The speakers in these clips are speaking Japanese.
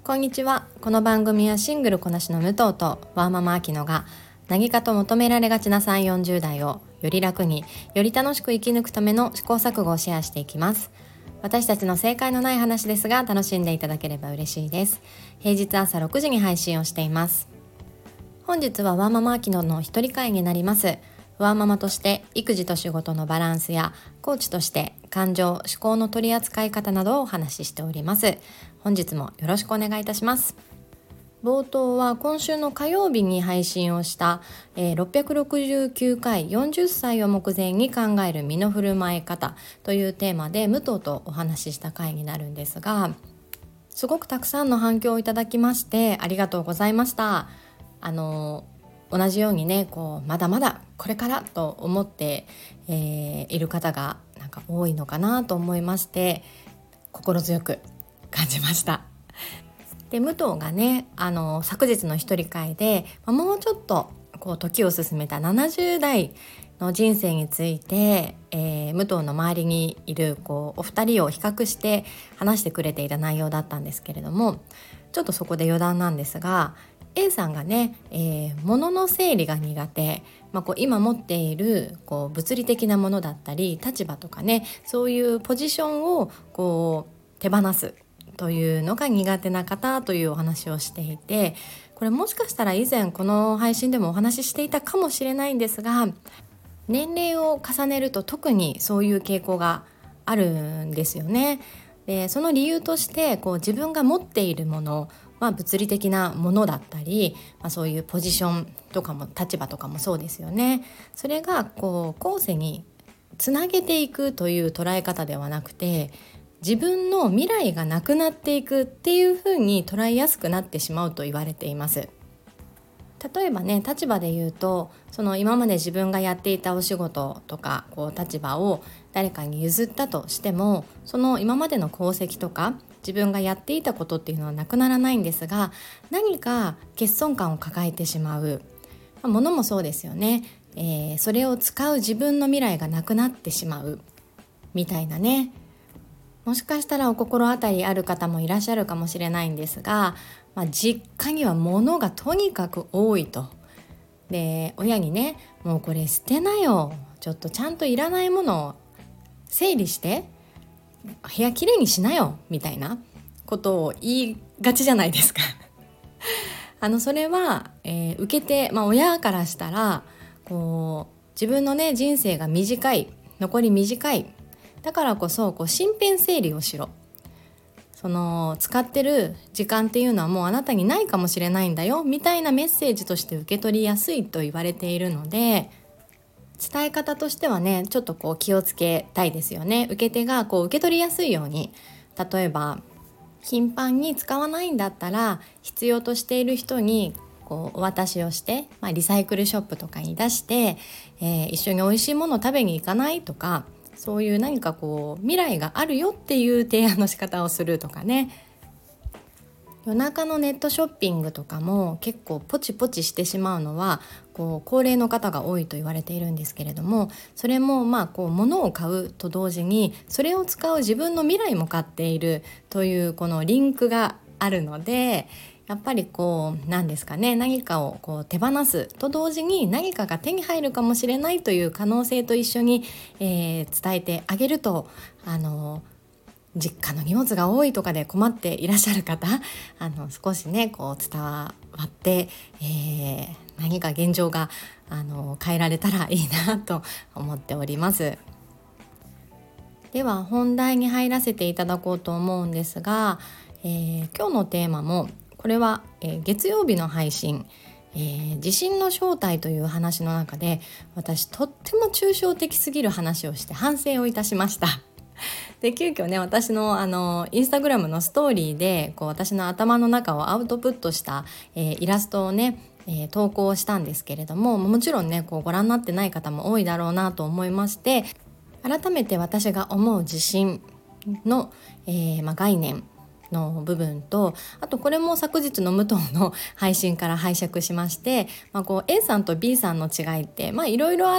こんにちは。この番組はシングルこなしの武藤とワーママアキノが何かと求められがちな3、40代をより楽により楽しく生き抜くための試行錯誤をシェアしていきます。私たちの正解のない話ですが楽しんでいただければ嬉しいです。平日朝6時に配信をしています。本日はワーママアキノの一人会になります。ワーママとして育児と仕事のバランスやコーチとして感情・思考の取り扱い方などをお話ししております。本日もよろしくお願いいたします。冒頭は今週の火曜日に配信をした、669回40歳を目前に考える身の振る舞い方というテーマで武藤とお話しした回になるんですが、すごくたくさんの反響をいただきましてありがとうございました。同じようにねまだまだこれからと思って、いる方がなんか多いのかなと思いまして心強く感じました。で武藤がね昨日の一人会で、もうちょっと時を進めた70代の人生について、武藤の周りにいるお二人を比較して話してくれていた内容だったんですけれども、ちょっとそこで余談なんですが、A さんがね、物の整理が苦手、今持っている物理的なものだったり立場とかね、そういうポジションを手放すというのが苦手な方というお話をしていて、これもしかしたら以前この配信でもお話ししていたかもしれないんですが、年齢を重ねると特にそういう傾向があるんですよね。でその理由として自分が持っているもの、物理的なものだったり、そういうポジションとかも立場とかもそうですよね。それが後世につなげていくという捉え方ではなくて、自分の未来がなくなっていくっていうふうに捉えやすくなってしまうと言われています。例えばね、立場で言うとその今まで自分がやっていたお仕事とか立場を誰かに譲ったとしても、その今までの功績とか自分がやっていたことっていうのはなくならないんですが、何か欠損感を抱えてしまう、物もそうですよね、それを使う自分の未来がなくなってしまうみたいなね。もしかしたらお心当たりある方もいらっしゃるかもしれないんですが、実家には物がとにかく多いと。で親にね、もうこれ捨てなよ、ちょっとちゃんといらないものを整理して部屋きれいにしなよみたいなことを言いがちじゃないですかそれは、受けて、親からしたら自分のね人生が短い、残り短い、だからこそ身辺整理をしろ、その使ってる時間っていうのはもうあなたにないかもしれないんだよみたいなメッセージとして受け取りやすいと言われているので、伝え方としてはねちょっと気をつけたいですよね。受け手が受け取りやすいように、例えば頻繁に使わないんだったら必要としている人にお渡しをして、リサイクルショップとかに出して、一緒に美味しいものを食べに行かないとか、そういう何か未来があるよっていう提案の仕方をするとかね。夜中のネットショッピングとかも結構ポチポチしてしまうのは高齢の方が多いと言われているんですけれども、それも物を買うと同時にそれを使う自分の未来も買っているというこのリンクがあるので、やっぱり何ですかね、何かを手放すと同時に何かが手に入るかもしれないという可能性と一緒に、伝えてあげると、実家の荷物が多いとかで困っていらっしゃる方、少しね伝わって、何か現状が変えられたらいいなと思っております。では本題に入らせていただこうと思うんですが、今日のテーマもこれは、月曜日の配信、地震の正体という話の中で私とっても抽象的すぎる話をして反省をいたしました。で急遽ね、私のインスタグラムのストーリーで私の頭の中をアウトプットした、イラストをね、投稿したんですけれども、もちろんねご覧になってない方も多いだろうなと思いまして、改めて私が思う地震の、概念の部分と、あとこれも昨日の武藤の配信から拝借しまして、A さんと B さんの違いっていろいろあって、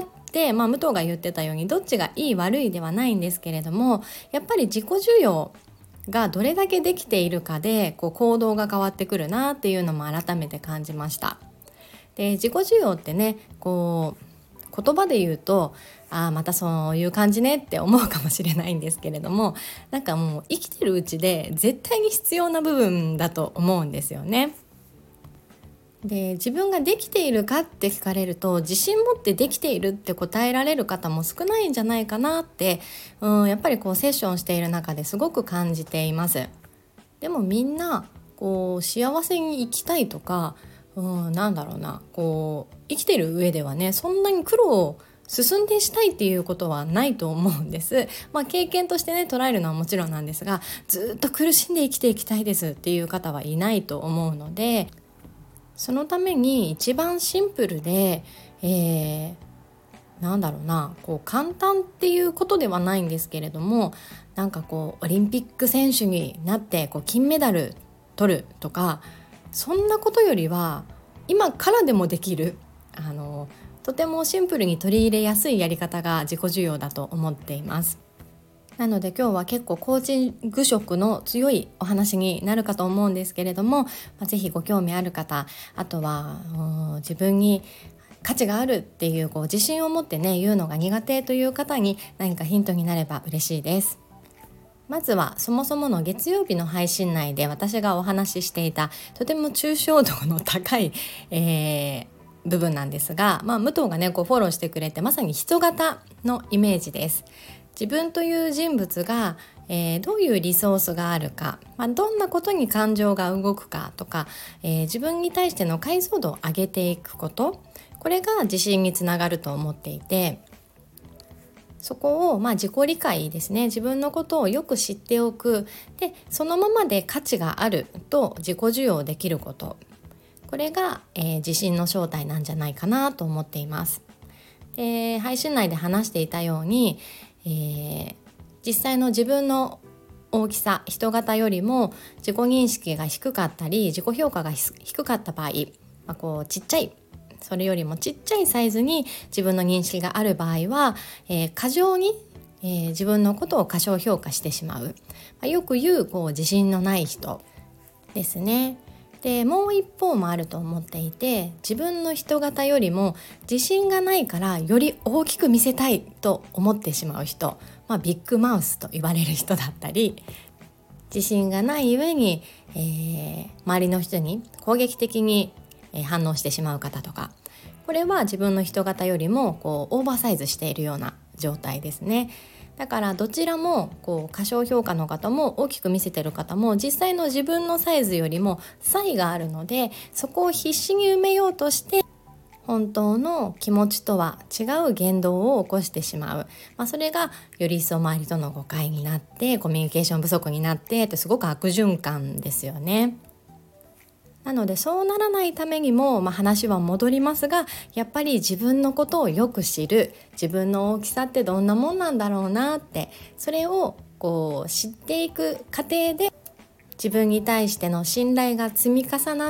武藤が言ってたようにどっちがいい悪いではないんですけれども、やっぱり自己需要がどれだけできているかで行動が変わってくるなっていうのも改めて感じました。で、自己需要ってね、言葉で言うとまたそういう感じねって思うかもしれないんですけれども、なんかもう生きてるうちで絶対に必要な部分だと思うんですよね。で、自分ができているかって聞かれると、自信持ってできているって答えられる方も少ないんじゃないかなって、やっぱりセッションしている中ですごく感じています。でもみんな幸せに生きたいとか、なんだろうな、生きてる上ではね、そんなに苦労を進んでしたいっていうことはないと思うんです。経験としてね捉えるのはもちろんなんですが、ずっと苦しんで生きていきたいですっていう方はいないと思うので、そのために一番シンプルで、なんだろうな、簡単っていうことではないんですけれども、なんかオリンピック選手になって金メダル取るとか、そんなことよりは今からでもできる、とてもシンプルに取り入れやすいやり方が自己需要だと思っています。なので今日は結構コーチング色の強いお話になるかと思うんですけれども、ぜひご興味ある方、あとは自分に価値があるっていう自信を持ってね言うのが苦手という方に何かヒントになれば嬉しいです。まずはそもそもの月曜日の配信内で私がお話ししていたとても抽象度の高い、部分なんですが、武藤がねフォローしてくれて、まさに人型のイメージです。自分という人物が、どういうリソースがあるか、どんなことに感情が動くかとか、自分に対しての解像度を上げていくこと、これが自信につながると思っていて、そこを自己理解ですね、自分のことをよく知っておく。で、そのままで価値があると自己需要できること、これが、自信の正体なんじゃないかなと思っています。で、配信内で話していたように、実際の自分の大きさ、人型よりも自己認識が低かったり自己評価が低かった場合、ちっちゃい、それよりもちっちゃいサイズに自分の認識がある場合は、過剰に、自分のことを過小評価してしまう、よく言う自信のない人ですね。で、もう一方もあると思っていて、自分の人型よりも自信がないからより大きく見せたいと思ってしまう人、ビッグマウスと言われる人だったり、自信がない上に、周りの人に攻撃的に反応してしまう方とか、これは自分の人型よりもオーバーサイズしているような状態ですね。だからどちらも過小評価の方も大きく見せてる方も、実際の自分のサイズよりも差異があるので、そこを必死に埋めようとして本当の気持ちとは違う言動を起こしてしまう、それがより一層周りとの誤解になってコミュニケーション不足になってって、すごく悪循環ですよね。なのでそうならないためにも、話は戻りますが、やっぱり自分のことをよく知る、自分の大きさってどんなもんなんだろうなって、それを知っていく過程で自分に対しての信頼が積み重なって、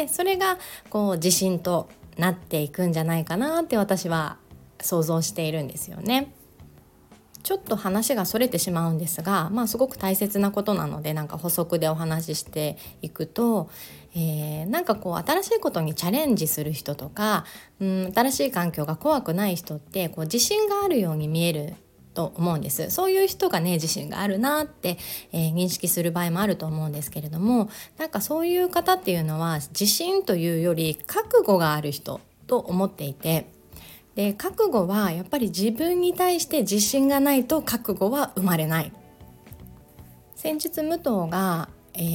それが自信となっていくんじゃないかなって私は想像しているんですよね。ちょっと話がそれてしまうんですが、すごく大切なことなので、補足でお話ししていくと、新しいことにチャレンジする人とか、新しい環境が怖くない人って自信があるように見えると思うんです。そういう人がね、自信があるなって、認識する場合もあると思うんですけれども、そういう方っていうのは自信というより覚悟がある人と思っていて、で、覚悟はやっぱり自分に対して自信がないと覚悟は生まれない。先日武藤が、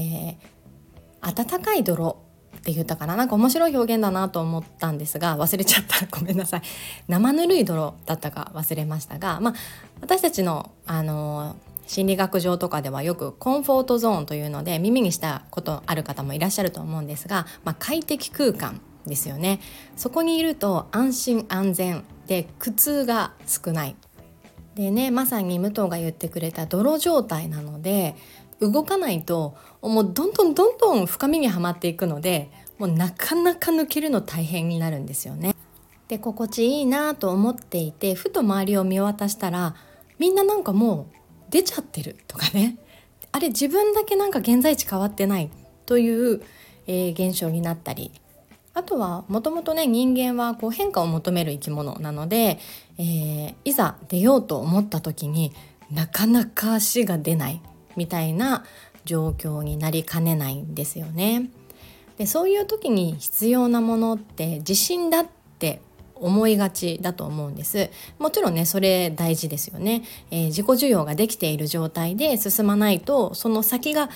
温かい泥って言ったかな、面白い表現だなと思ったんですが忘れちゃったごめんなさい。生ぬるい泥だったか忘れましたが、私たちの、心理学上とかではよくコンフォートゾーンというので耳にしたことある方もいらっしゃると思うんですが、快適空間ですよね。そこにいると安心安全で苦痛が少ないでね、まさに武藤が言ってくれた泥状態なので、動かないともうどんどん深みにはまっていくので、もうなかなか抜けるの大変になるんですよね。で、心地いいなと思っていて、ふと周りを見渡したらみんなもう出ちゃってるとかね、 あれ自分だけなんか現在地変わってないという、現象になったり、あとはもともとね人間はこう変化を求める生き物なので、いざ出ようと思った時になかなか足が出ないみたいな状況になりかねないんですよね。でそういう時に必要なものって自信だって思いがちだと思うんです。もちろんねそれ大事ですよね。自己需要ができている状態で進まないとその先が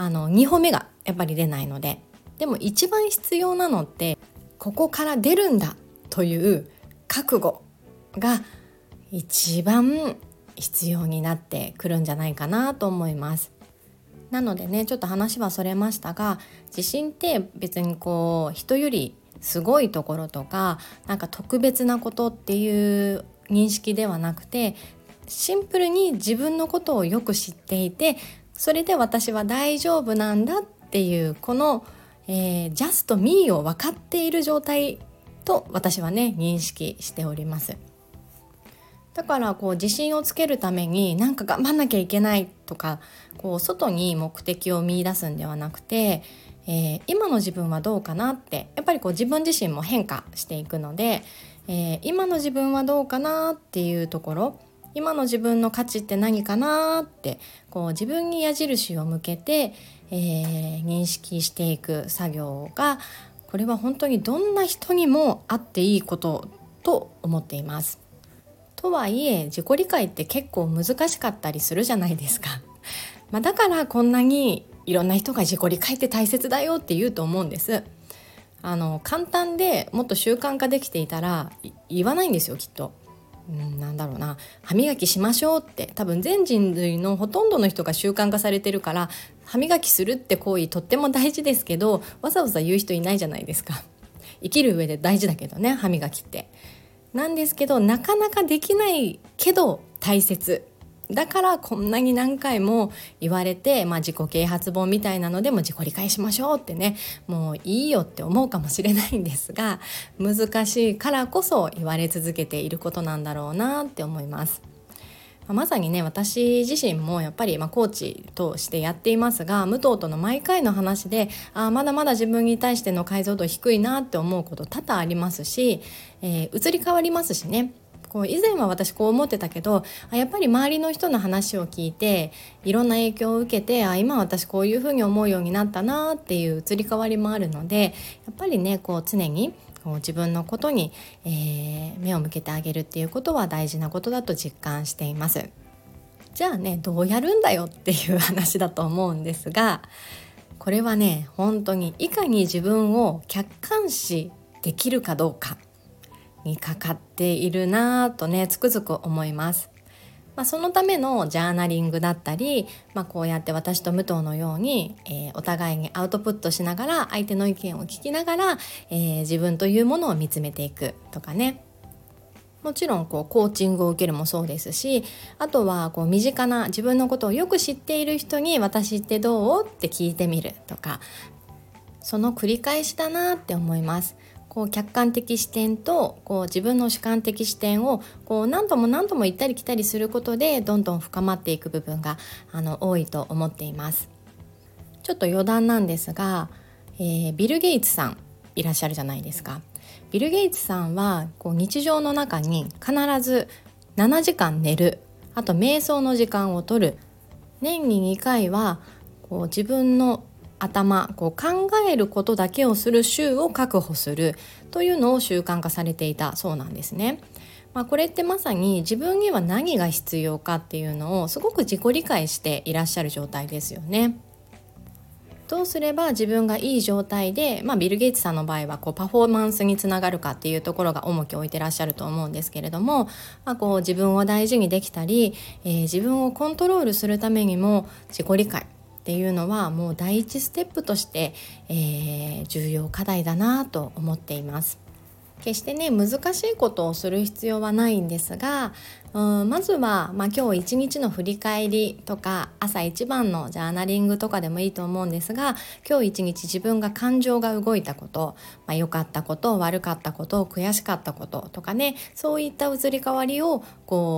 2歩目がやっぱり出ないので、でも一番必要なのってここから出るんだという覚悟が一番必要になってくるんじゃないかなと思います。なのでねちょっと話はそれましたが、自信って別にこう人よりすごいところとかなんか特別なことっていう認識ではなくて、シンプルに自分のことをよく知っていて、それで私は大丈夫なんだっていうこの、just me を分かっている状態と私はね認識しております。だからこう自信をつけるためになんか頑張んなきゃいけないとかこう外に目的を見出すんではなくて、今の自分はどうかなってやっぱりこう自分自身も変化していくので、今の自分はどうかなっていうところ、今の自分の価値って何かなってこう自分に矢印を向けて、認識していく作業が、これは本当にどんな人にもあっていいことと思っています。とはいえ自己理解って結構難しかったりするじゃないですか。だからこんなにいろんな人が自己理解って大切だよって言うと思うんです。簡単でもっと習慣化できていたら言わないんですよきっと。なんだろうな、歯磨きしましょうって多分全人類のほとんどの人が習慣化されてるから、歯磨きするって行為とっても大事ですけどわざわざ言う人いないじゃないですか。生きる上で大事だけどね歯磨きってなんですけど、なかなかできないけど大切だからこんなに何回も言われて、自己啓発本みたいなのでも自己理解しましょうってね、もういいよって思うかもしれないんですが、難しいからこそ言われ続けていることなんだろうなって思います。まさにね私自身もやっぱりコーチとしてやっていますが、武藤との毎回の話でまだまだ自分に対しての解像度低いなって思うこと多々ありますし、移り変わりますしね。こう以前は私こう思ってたけどやっぱり周りの人の話を聞いていろんな影響を受けて今私こういうふうに思うようになったなっていう移り変わりもあるので、やっぱりねこう常にこう自分のことに、目を向けてあげるっていうことは大事なことだと実感しています。じゃあねどうやるんだよっていう話だと思うんですが、これはね本当にいかに自分を客観視できるかどうかにかかっているなとねつくづく思います。そのためのジャーナリングだったり、こうやって私と武藤のように、お互いにアウトプットしながら相手の意見を聞きながら、自分というものを見つめていくとかね。もちろんこうコーチングを受けるもそうですし、あとはこう身近な自分のことをよく知っている人に私ってどうって聞いてみるとか、その繰り返しだなって思います。こう客観的視点とこう自分の主観的視点をこう何度も何度も行ったり来たりすることでどんどん深まっていく部分が多いと思っています。ちょっと余談なんですが、ビル・ゲイツさんいらっしゃるじゃないですか。ビル・ゲイツさんはこう日常の中に必ず7時間寝る、あと瞑想の時間を取る、年に2回はこう自分の頭こう考えることだけをする週を確保するというのを習慣化されていたそうなんですね。これってまさに自分には何が必要かっていうのをすごく自己理解していらっしゃる状態ですよね。どうすれば自分がいい状態で、ビル・ゲイツさんの場合はこうパフォーマンスにつながるかっていうところが重きを置いてらっしゃると思うんですけれども、こう自分を大事にできたり、自分をコントロールするためにも自己理解っていうのはもう第一ステップとして、重要課題だなと思っています。決してね難しいことをする必要はないんですが、まずは、今日一日の振り返りとか朝一番のジャーナリングとかでもいいと思うんですが、今日一日自分が感情が動いたこと、良かったこと悪かったこと悔しかったこととかね、そういった移り変わりをこう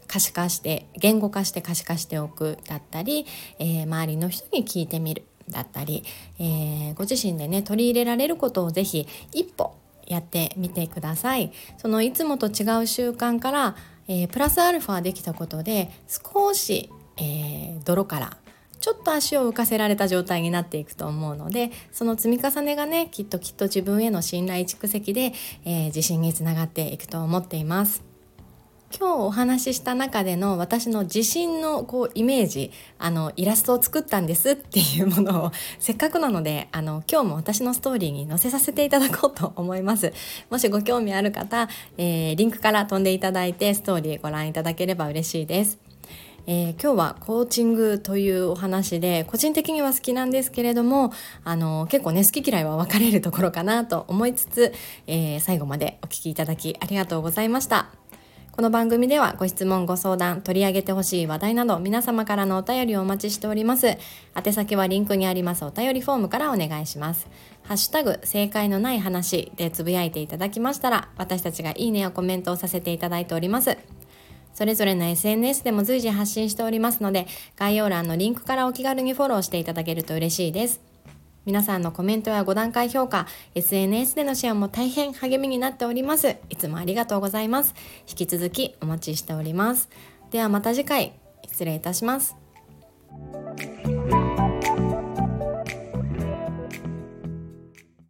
可視化して言語化して可視化しておくだったり、周りの人に聞いてみるだったり、ご自身でね取り入れられることをぜひ一歩やってみてください。そのいつもと違う習慣から、プラスアルファできたことで少し、泥からちょっと足を浮かせられた状態になっていくと思うので、その積み重ねがねきっと自分への信頼蓄積で、自信につながっていくと思っています。今日お話しした中での私の自信のイメージ、イラストを作ったんですっていうものをせっかくなので今日も私のストーリーに載せさせていただこうと思います。もしご興味ある方、リンクから飛んでいただいてストーリーご覧いただければ嬉しいです。今日はコーチングというお話で個人的には好きなんですけれども、結構ね好き嫌いは分かれるところかなと思いつつ、最後までお聞きいただきありがとうございました。この番組ではご質問ご相談取り上げてほしい話題など皆様からのお便りをお待ちしております。宛先はリンクにありますお便りフォームからお願いします。ハッシュタグ正解のない話でつぶやいていただきましたら私たちがいいねやコメントをさせていただいております。それぞれの SNS でも随時発信しておりますので概要欄のリンクからお気軽にフォローしていただけると嬉しいです。皆さんのコメントや5段階評価 SNS でのシェアも大変励みになっております。いつもありがとうございます。引き続きお待ちしております。ではまた次回失礼いたします。